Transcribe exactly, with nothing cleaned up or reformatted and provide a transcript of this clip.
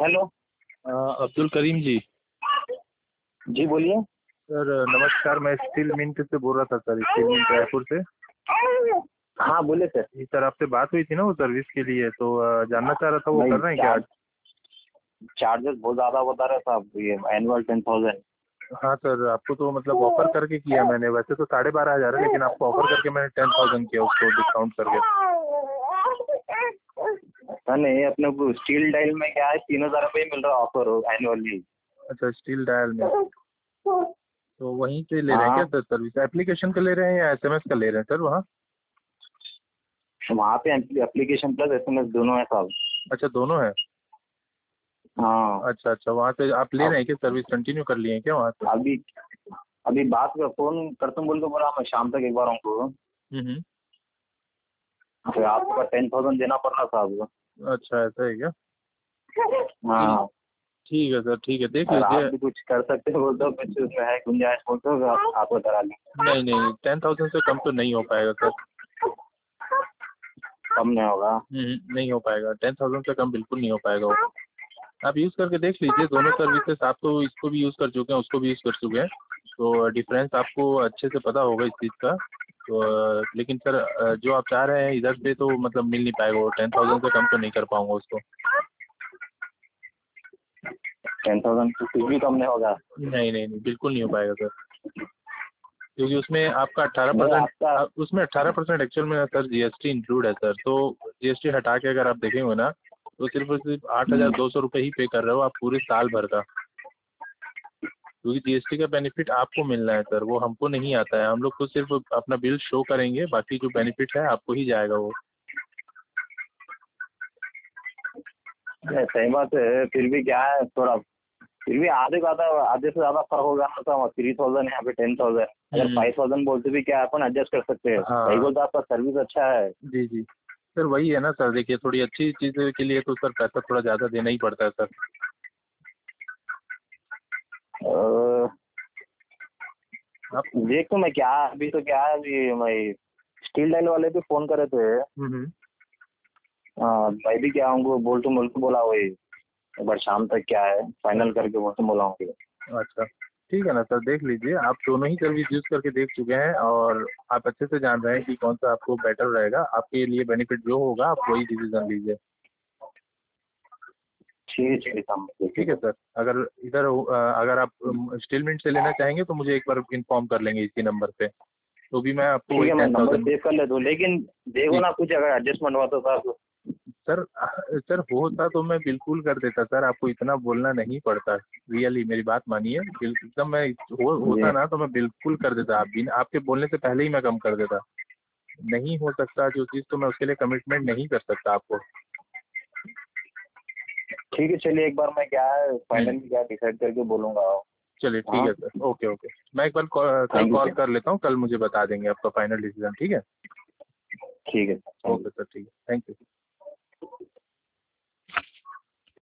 Hello. अ, अब्दुल करीम जी। जी बोलिए। Sir नमस्कार, मैं स्टील मिंट से बोल रहा था सर, स्टील मिंट रायपुर से। हाँ बोलिए सर। जी सर, आपसे बात हुई थी ना वो सर्विस के लिए, तो अ, जानना चाह रहा था वो नहीं, कर रहे हैं क्या आज? चार्ज चार्जेस बहुत ज़्यादा बता रहे साहब, ये एनुअल टेन थाउजेंड। हाँ सर, आपको तो मतलब ऑफर करके किया मैंने, वैसे तो साढ़े बारह हज़ार है, लेकिन आपको ऑफर करके मैंने टेन थाउजेंड किया उसको डिस्काउंट करके। सर नहीं, अपने को स्टील डायल में क्या है, तीन हज़ार रुपये मिल रहा है ऑफर एनुअली। अच्छा, स्टील डायल में तो वहीं से ले रहे हैं क्या हाँ, सर सर्विस? एप्लीकेशन का ले रहे हैं या एसएमएस का ले रहे हैं सर वहाँ? वहाँ पे एप्लीकेशन प्लस एसएमएस दोनों है साहब। अच्छा, दोनों है। हाँ। अच्छा अच्छा, वहाँ से आप ले रहे अब हैं क्या सर्विस, कंटिन्यू कर लिए हैं क्या वहाँ से? अभी अभी बात कर फोन करता हूँ बोल के बोला, मैं शाम तक एक बार उनको। हम्म हम्म। फिर आपको टेन थाउजेंड देना पड़ रहा साहब। अच्छा, ऐसा है क्या? ठीक। हाँ। ठीक है सर, ठीक है, देख अगर आप लीजिए। भी कुछ कर सकते हो बोल दो, कुछ उसमें है गुंजाइश बोल दो, आप आपको करा लेंगे। नहीं नहीं, टेन थाउजेंड से कम तो नहीं हो पाएगा सर। कम नहीं होगा। हम्म, नहीं हो पाएगा, टेन थाउजेंड से कम बिल्कुल नहीं हो पाएगा वो। आप यूज़ करके देख लीजिए दोनों सर्विसेज, आप तो इसको भी यूज़ कर चुके हैं, उसको भी यूज़ कर चुके हैं, तो डिफरेंस आपको अच्छे से पता होगा इस चीज़ का। तो अ, लेकिन सर अ, जो आप चाह रहे हैं इधर से तो मतलब मिल नहीं पाएगा वो, टेन थाउजेंड से कम तो नहीं कर पाऊंगा उसको। टेन थाउजेंड तो कुछ भी कम नहीं होगा। नहीं नहीं नहीं, बिल्कुल नहीं हो पाएगा सर, क्योंकि उसमें आपका अट्ठारह नहीं आपका। परसेंट उसमें अट्ठारह परसेंट एक्चुअल में सर जीएसटी इंक्लूड है सर, तो जीएसटी हटा के अगर आप देखेंगे ना, तो सिर्फ और सिर्फ आठ हज़ार दो सौ रुपये ही पे कर रहे हो आप पूरे साल भर का, क्योंकि जीएसटी का बेनिफिट आपको मिलना है सर, वो हमको नहीं आता है। हम लोग तो सिर्फ अपना बिल शो करेंगे, बाकी जो बेनिफिट है आपको ही जाएगा वो। नहीं, सही बात है, फिर भी क्या है थोड़ा, फिर भी आधे का आधा, आधे से ज़्यादा फर्क होगा ना, तो थ्री थाउजेंड यहाँ पे टेन थाउजेंड, अगर हम्म। फाइव थाउजेंड बोलते भी क्या है, अपन एडजस्ट कर सकते हैं, सही हाँ। बोलते आपका सर्विस अच्छा है। जी जी। सर वही है ना सर, देखिए थोड़ी अच्छी चीज़ के लिए तो सर पैसा थोड़ा ज़्यादा देना ही पड़ता है सर। अ, आप। देख तो मैं क्या, अभी तो क्या है, अभी मैं स्टील डाइल वाले भी फोन करे थे। हम्म हम्म। हाँ, मैं भी क्या हूँ बोल तो बोल तो बोला वही, एक बार शाम तक क्या है फाइनल करके बोल तो बोलाऊंगी। अच्छा, ठीक है ना सर, देख लीजिए, आप दोनों ही सर्विस यूज़ करके देख चुके हैं और आप अच्छे से जान रहे हैं कि कौन सा आपको बेटर रहेगा, आपके लिए बेनिफिट जो होगा आप वही डिसीजन लीजिए। ठीक है, ठीक है शाम को, ठीक ठीक है है। सर, अगर इधर अ, अगर आप स्टील मिंट से लेना चाहेंगे तो मुझे एक बार इन्फॉर्म कर लेंगे इसी नंबर पे, तो भी मैं आपको ठीक वही है, मैं टेन नंबर थाउजेंड सेव कर लेता हूँ, लेकिन देखो जी। ना कुछ अगर एडजस्टमेंट हुआ तो साहब। सर सर होता तो मैं बिल्कुल कर देता सर, आपको इतना बोलना नहीं पड़ता। रियली मेरी बात मानिए, बिल- एकदम मैं हो, जी होता ना तो मैं बिल्कुल कर देता, आप बिन आपके बोलने से पहले ही मैं कम कर देता। नहीं हो सकता जो चीज़, तो मैं उसके लिए कमिटमेंट नहीं कर सकता आपको। ठीक है, चलिए एक बार मैं क्या है हम्म। फाइनली क्या डिसाइड करके बोलूंगा। चलिए ठीक हाँ। है सर, ओके ओके, मैं एक बार कॉल- कल थैंक यू कॉल सर। कर लेता हूँ, कल मुझे बता देंगे आपका फाइनल डिसीजन, ठीक है? ठीक है, थैंक यू। ओके सर, ठीक है, थैंक यू।